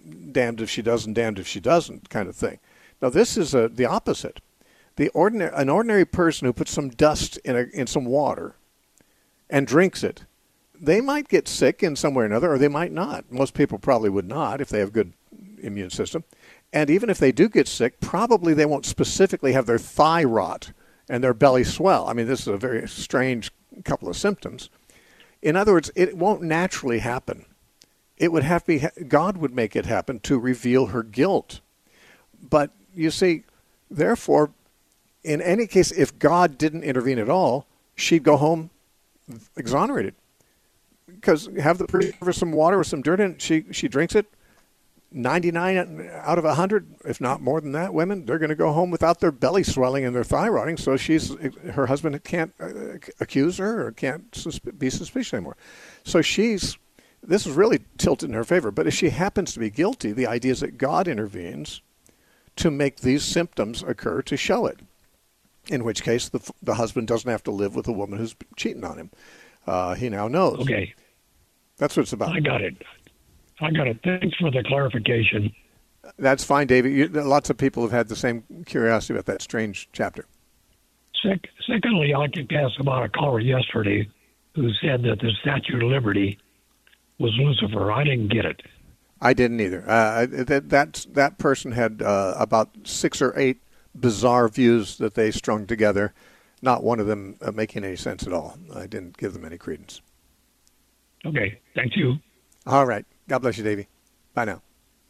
damned if she does and damned if she doesn't kind of thing. Now, this is a, the opposite. The ordinary, an ordinary person who puts some dust in, a, in some water and drinks it, they might get sick in some way or another, or they might not. Most people probably would not if they have good immune system. And even if they do get sick, probably they won't specifically have their thigh rot and their belly swell. I mean, this is a very strange couple of symptoms. In other words, it won't naturally happen. It would have to be, God would make it happen to reveal her guilt. But you see, therefore, in any case, if God didn't intervene at all, she'd go home exonerated. Because have the priest give her some water with some dirt in it, she, she drinks it. ninety-nine out of one hundred, if not more than that, women, they're going to go home without their belly swelling and their thigh rotting, so she's her husband can't uh, accuse her or can't susp- be suspicious anymore. So she's, this is really tilted in her favor. But if she happens to be guilty, the idea is that God intervenes to make these symptoms occur to show it, in which case the, the husband doesn't have to live with a woman who's cheating on him. Uh, he now knows. Okay. That's what it's about. I got it. I got it. Thanks for the clarification. That's fine, David. You, lots of people have had the same curiosity about that strange chapter. Sec- secondly, I'd like to ask about a caller yesterday who said that the Statue of Liberty was Lucifer. I didn't get it. I didn't either. Uh, that, that, that person had uh, about six or eight bizarre views that they strung together, not one of them uh, making any sense at all. I didn't give them any credence. Okay. Thank you. All right. God bless you, Davey. Bye now.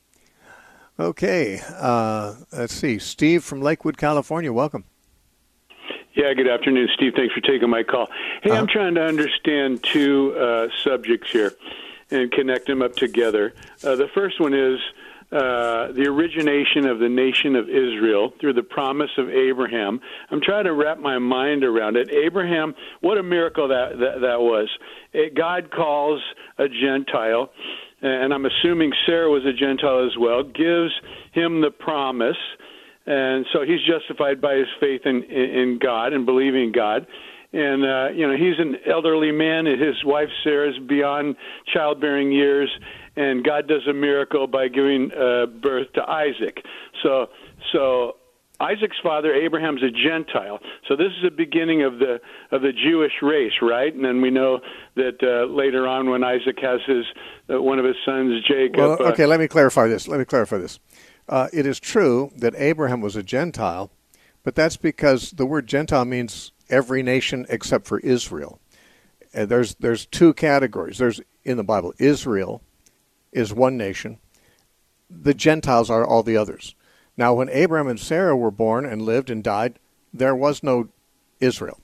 Okay. Uh, let's see. Steve from Lakewood, California. Welcome. Yeah, good afternoon, Steve. Thanks for taking my call. Hey, Uh-huh. I'm trying to understand two uh, subjects here and connect them up together. Uh, the first one is uh, the origination of the nation of Israel through the promise of Abraham. I'm trying to wrap my mind around it. Abraham, what a miracle that that, that was. It, God calls a Gentile, and I'm assuming Sarah was a Gentile as well, gives him the promise, and so he's justified by his faith in, in, in God and believing God. And, uh, you know, he's an elderly man, and his wife Sarah's beyond childbearing years, and God does a miracle by giving uh, birth to Isaac. So, so Isaac's father, Abraham's a Gentile. So this is the beginning of the of the Jewish race, right? And then we know that uh, later on when Isaac has his uh, one of his sons, Jacob. Well, okay, uh, let me clarify this. Let me clarify this. Uh, it is true that Abraham was a Gentile, but that's because the word Gentile means every nation except for Israel. And there's there's two categories. There's in the Bible, Israel is one nation. The Gentiles are all the others. Now, when Abraham and Sarah were born and lived and died, there was no Israel.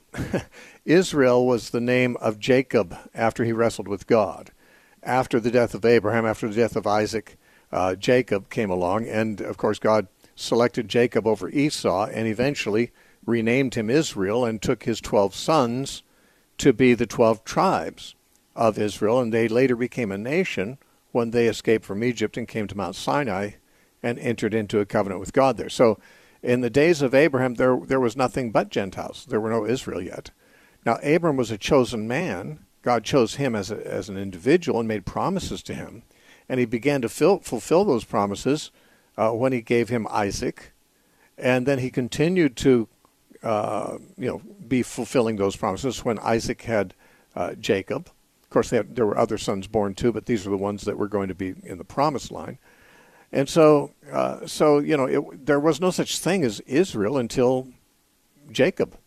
Israel was the name of Jacob after he wrestled with God. After the death of Abraham, after the death of Isaac, uh, Jacob came along, and of course God selected Jacob over Esau and eventually renamed him Israel and took his twelve sons to be the twelve tribes of Israel, and they later became a nation when they escaped from Egypt and came to Mount Sinai and entered into a covenant with God there. So in the days of Abraham, there there was nothing but Gentiles. There were no Israel yet. Now, Abram was a chosen man. God chose him as a, as an individual and made promises to him, and he began to fill, fulfill those promises uh, when he gave him Isaac, and then he continued to uh, you know, be fulfilling those promises when Isaac had uh, Jacob. Of course, they had, there were other sons born too, but these are the ones that were going to be in the promised line. And so, uh, so you know, it, there was no such thing as Israel until Jacob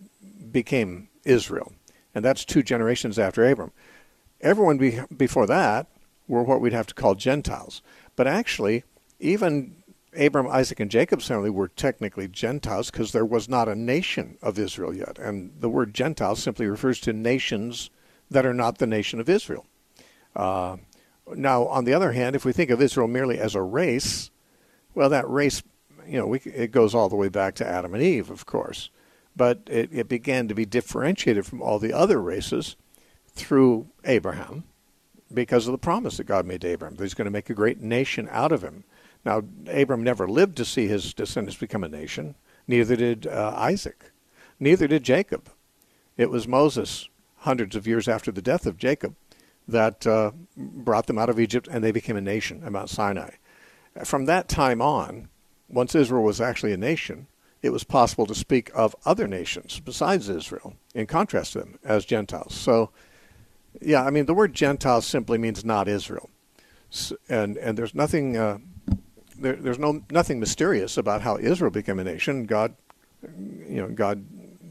became Israel, and that's two generations after Abram. Everyone be, before that were what we'd have to call Gentiles. But actually, even Abram, Isaac, and Jacob's family were technically Gentiles because there was not a nation of Israel yet. And the word Gentile simply refers to nations that are not the nation of Israel. Uh, now, on the other hand, if we think of Israel merely as a race, well, that race, you know, we, it goes all the way back to Adam and Eve, of course. But it, it began to be differentiated from all the other races through Abraham because of the promise that God made to Abraham, that he's going to make a great nation out of him. Now, Abram never lived to see his descendants become a nation. Neither did uh, Isaac. Neither did Jacob. It was Moses, hundreds of years after the death of Jacob, that uh, brought them out of Egypt, and they became a nation at Mount Sinai. From that time on, once Israel was actually a nation, it was possible to speak of other nations besides Israel, in contrast to them, as Gentiles. So, yeah, I mean, the word Gentile simply means not Israel. So, and and there's nothing uh, there, there's no nothing mysterious about how Israel became a nation. God, you know, God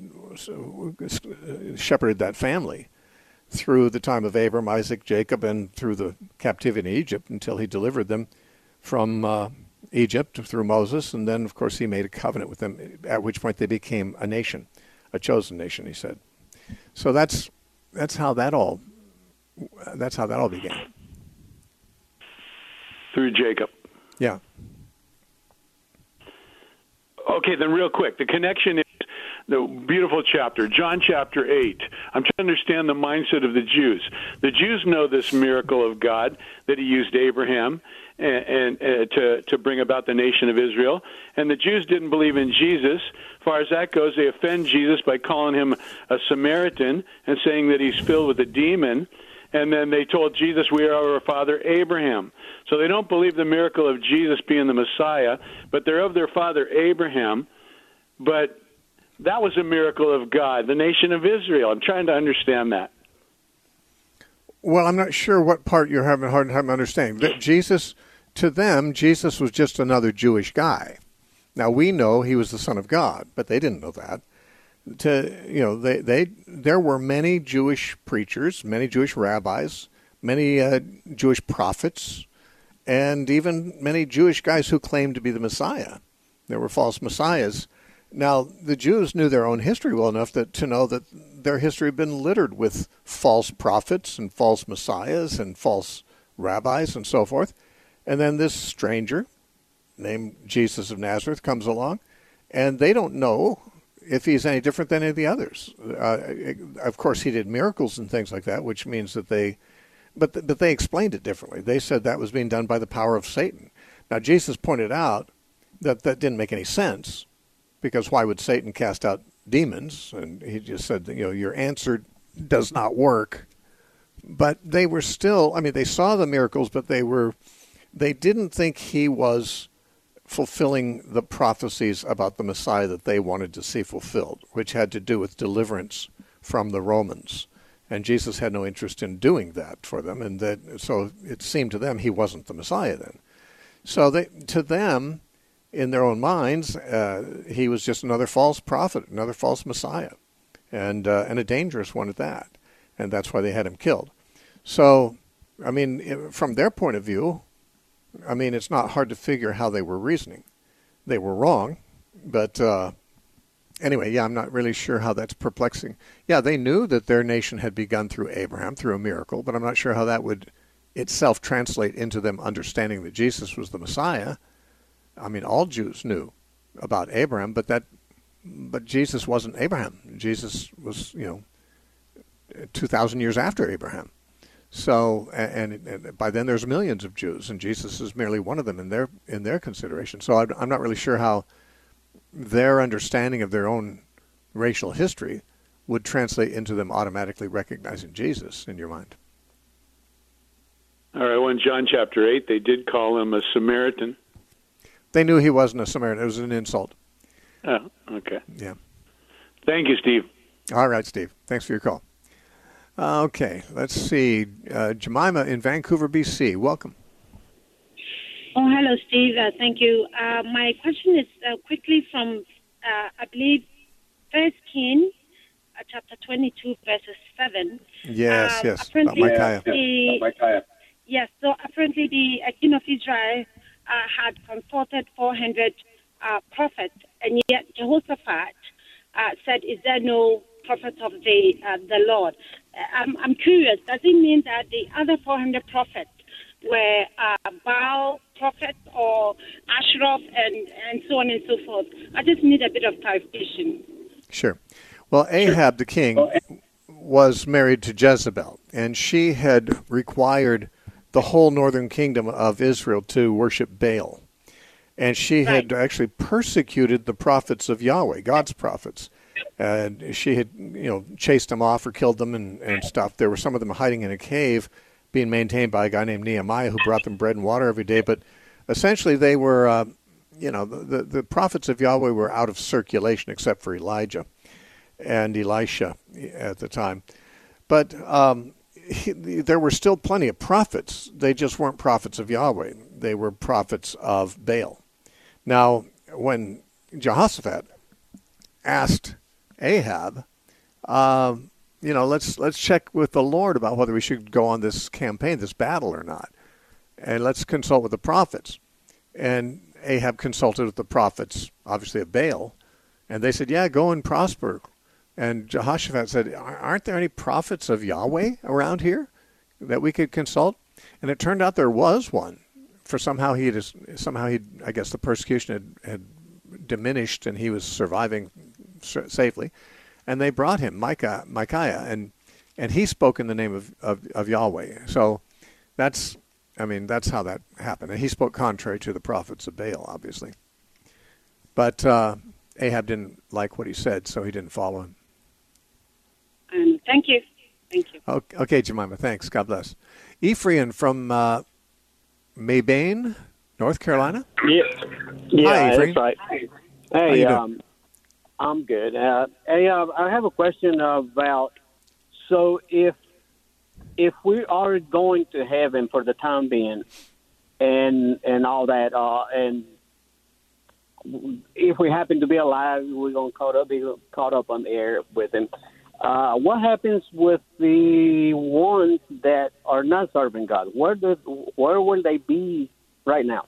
shepherded that family through the time of Abram, Isaac, Jacob, and through the captivity in Egypt until he delivered them from uh, Egypt through Moses. And then, of course, he made a covenant with them, at which point they became a nation, a chosen nation, he said. So that's that's how that all that's how that all began. Through Jacob. Yeah. Okay, then real quick, the connection is the beautiful chapter, John chapter eight. I'm trying to understand the mindset of the Jews. The Jews know this miracle of God that he used Abraham and, and uh, to, to bring about the nation of Israel. And the Jews didn't believe in Jesus. As far as that goes, they offend Jesus by calling him a Samaritan and saying that he's filled with a demon. And then they told Jesus, we are our father Abraham. So they don't believe the miracle of Jesus being the Messiah, but they're of their father Abraham. But that was a miracle of God, the nation of Israel. I'm trying to understand that. Well, I'm not sure what part you're having a hard time understanding. That Jesus, to them, Jesus was just another Jewish guy. Now, we know he was the Son of God, but they didn't know that. To you know, they, they there were many Jewish preachers, many Jewish rabbis, many uh, Jewish prophets, and even many Jewish guys who claimed to be the Messiah. There were false messiahs. Now, the Jews knew their own history well enough that to know that their history had been littered with false prophets and false messiahs and false rabbis and so forth. And then this stranger named Jesus of Nazareth comes along, and they don't know if he's any different than any of the others. Uh, of course, he did miracles and things like that, which means that they, but but they explained it differently. They said that was being done by the power of Satan. Now, Jesus pointed out that that didn't make any sense, because why would Satan cast out demons? And he just said, you know, your answer does not work. But they were still, I mean, they saw the miracles, but they were, they didn't think he was fulfilling the prophecies about the Messiah that they wanted to see fulfilled, which had to do with deliverance from the Romans. And Jesus had no interest in doing that for them, and that so it seemed to them he wasn't the Messiah then. So they, to them, in their own minds, uh, he was just another false prophet, another false Messiah, and uh, and a dangerous one at that. And that's why they had him killed. So, I mean, from their point of view, I mean, it's not hard to figure how they were reasoning. They were wrong, but uh, anyway, yeah, I'm not really sure how that's perplexing. Yeah, they knew that their nation had begun through Abraham, through a miracle, but I'm not sure how that would itself translate into them understanding that Jesus was the Messiah. I mean, all Jews knew about Abraham, but that, but Jesus wasn't Abraham. Jesus was, you know, two thousand years after Abraham. So, and, and by then there's millions of Jews, and Jesus is merely one of them in their in their consideration. So I'm not really sure how their understanding of their own racial history would translate into them automatically recognizing Jesus in your mind. All right, well, in John chapter eight, they did call him a Samaritan. They knew he wasn't a Samaritan. It was an insult. Oh, okay. Yeah. Thank you, Steve. All right, Steve. Thanks for your call. Uh, okay, let's see. Uh, Jemima in Vancouver, B C. Welcome. Oh, hello, Steve. Uh, thank you. Uh, my question is uh, quickly from, uh, I believe, First Kings, uh, chapter twenty-two, verses seven. Yes, uh, yes. Apparently, Micaiah. The, Micaiah. Yes, so apparently the uh, king of Israel uh, had consulted four hundred uh, prophets, and yet Jehoshaphat uh, said, is there no prophet of the uh, the Lord? Uh, I'm, I'm curious, does it mean that the other four hundred prophets were uh, Baal prophets or Asherah and, and so on and so forth? I just need a bit of clarification. Sure. Well, Ahab the king was married to Jezebel, and she had required the whole northern kingdom of Israel to worship Baal. And she Right. had actually persecuted the prophets of Yahweh, God's prophets. And she had, you know, chased them off or killed them and, and stuff. There were some of them hiding in a cave being maintained by a guy named Nehemiah who brought them bread and water every day. But essentially they were, uh, you know, the, the, the prophets of Yahweh were out of circulation except for Elijah and Elisha at the time. But um, he, there were still plenty of prophets. They just weren't prophets of Yahweh. They were prophets of Baal. Now, when Jehoshaphat asked Ahab, um, you know, let's let's check with the Lord about whether we should go on this campaign, this battle or not. And let's consult with the prophets. And Ahab consulted with the prophets, obviously of Baal. And they said, yeah, go and prosper. And Jehoshaphat said, aren't there any prophets of Yahweh around here that we could consult? And it turned out there was one. For somehow he had, somehow he, I guess the persecution had, had diminished and he was surviving safely. And they brought him, Micah, Micaiah, and and he spoke in the name of, of, of Yahweh. So that's, I mean, that's how that happened. And he spoke contrary to the prophets of Baal, obviously. But uh, Ahab didn't like what he said, so he didn't follow him. Um, thank you. Thank you. Okay, okay, Jemima, thanks. God bless. Ephraim from uh, Mabane, North Carolina? Yeah, yeah, Hi, that's right. Hey, um, I'm good. Uh, hey, uh, I have a question about, so if if we are going to heaven for the time being and and all that, uh, and if we happen to be alive, we're going to caught up, be caught up on the air with him. Uh, what happens with the ones that are not serving God? Where do, where will they be right now?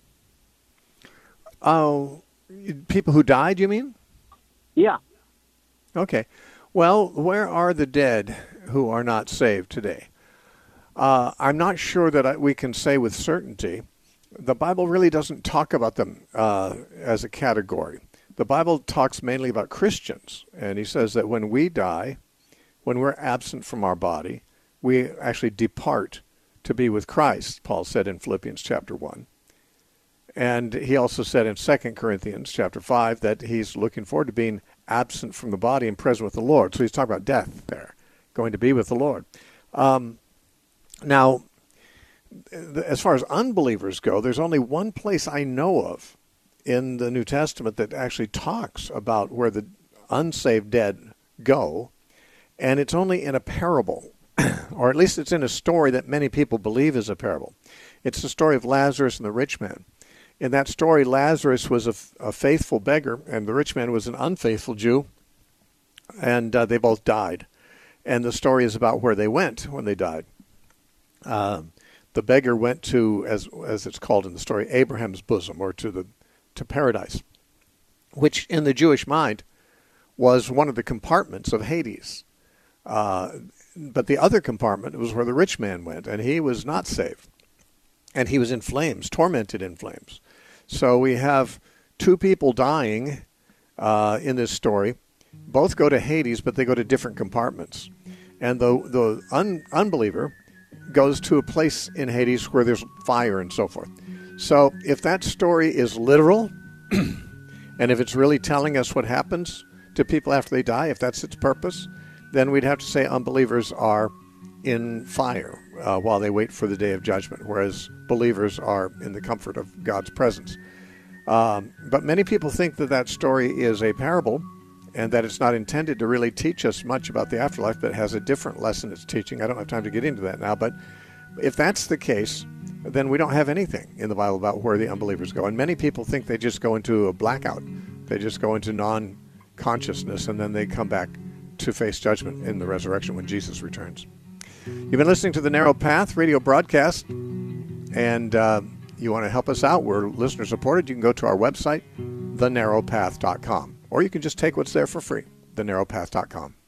Oh, people who died, you mean? Yeah. Okay. Well, where are the dead who are not saved today? Uh, I'm not sure that I, we can say with certainty. The Bible really doesn't talk about them uh, as a category. The Bible talks mainly about Christians, and he says that when we die, when we're absent from our body, we actually depart to be with Christ, Paul said in Philippians chapter one. And he also said in Second Corinthians chapter five that he's looking forward to being absent from the body and present with the Lord. So he's talking about death there, going to be with the Lord. Um, now, as far as unbelievers go, there's only one place I know of in the New Testament that actually talks about where the unsaved dead go, and it's only in a parable, or at least it's in a story that many people believe is a parable. It's the story of Lazarus and the rich man. In that story, Lazarus was a, a faithful beggar, and the rich man was an unfaithful Jew, and uh, they both died. And the story is about where they went when they died. Um, the beggar went to, as as it's called in the story, Abraham's bosom, or to the to paradise, which in the Jewish mind was one of the compartments of Hades. Uh, but the other compartment was where the rich man went, and he was not saved. And he was in flames, tormented in flames. So we have two people dying uh, in this story. Both go to Hades, but they go to different compartments. And the, the un, unbeliever goes to a place in Hades where there's fire and so forth. So if that story is literal, and if it's really telling us what happens to people after they die, if that's its purpose, then we'd have to say unbelievers are in fire uh, while they wait for the day of judgment, whereas believers are in the comfort of God's presence. Um, but many people think that that story is a parable and that it's not intended to really teach us much about the afterlife, but has a different lesson it's teaching. I don't have time to get into that now, but if that's the case, then we don't have anything in the Bible about where the unbelievers go. And many people think they just go into a blackout. They just go into non-consciousness, and then they come back to face judgment in the resurrection when Jesus returns. You've been listening to the Narrow Path radio broadcast, and uh, you want to help us out. We're listener-supported. You can go to our website, the narrow path dot com, or you can just take what's there for free, the narrow path dot com.